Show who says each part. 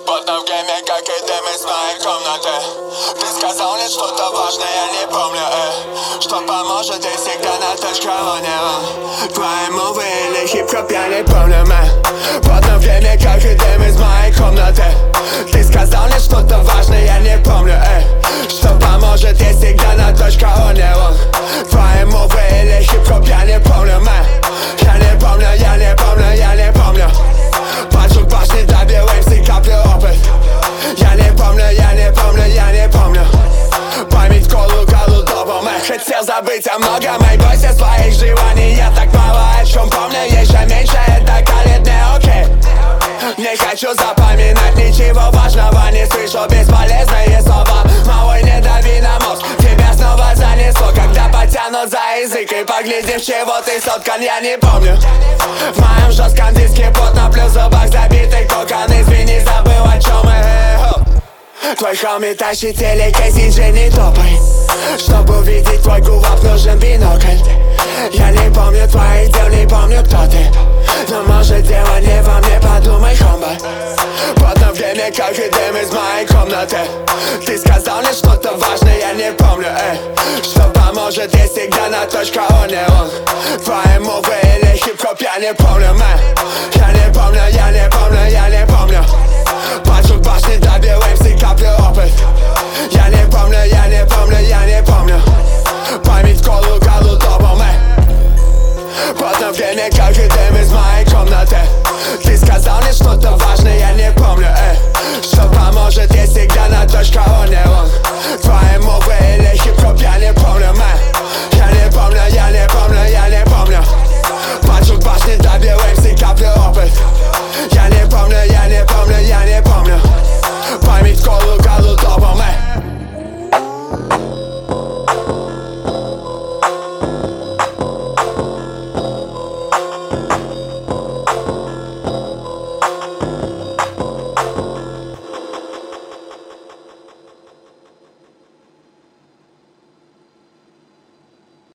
Speaker 1: Будто в гейме, как и дым из моей комнаты. Ты сказал лишь что-то важное, я не помню, что поможет, и всегда на точку не. Твои мувы или хип-хоп, я не помню, Будто в гейме, как и дым из моей комнаты. Ты сказал лишь что-то важное, я не помню, что поможет, и всегда на точку не. Твои мувы или хип-хоп, я не помню, Я не помню, я не помню, я не помню. Пальчик башни добиваемся, капли опыт. Я не помню, я не помню, я не помню. Память колу добом, хотел забыть о многом. Эй, бойся своих желаний, я так мало о чем помню. Еще меньше, это калит мне, окей. Не хочу запоминать ничего важного. Не слышу бесполезные слова. Малой, не дави на мозг, тебя снова занесло. Когда потянут за язык и поглядим, чего ты соткан, я не помню. В моем жестком диске пот на плюс зубах забитый кокон. Извини, забыл о чем Твой хоми тащит телекейс, же не топай. Чтобы увидеть твой кулак, нужен бинокль. Я не помню твоих дел, не помню, кто ты. Но может дело не во мне, подумай, хомба. Потом в гейме, как и дым из моей комнаты. Ты сказал мне что-то важное, я не помню, что поможет, и всегда на точку не. Твои мувы или хип-хоп, я не помню, Я не помню, я не помню, я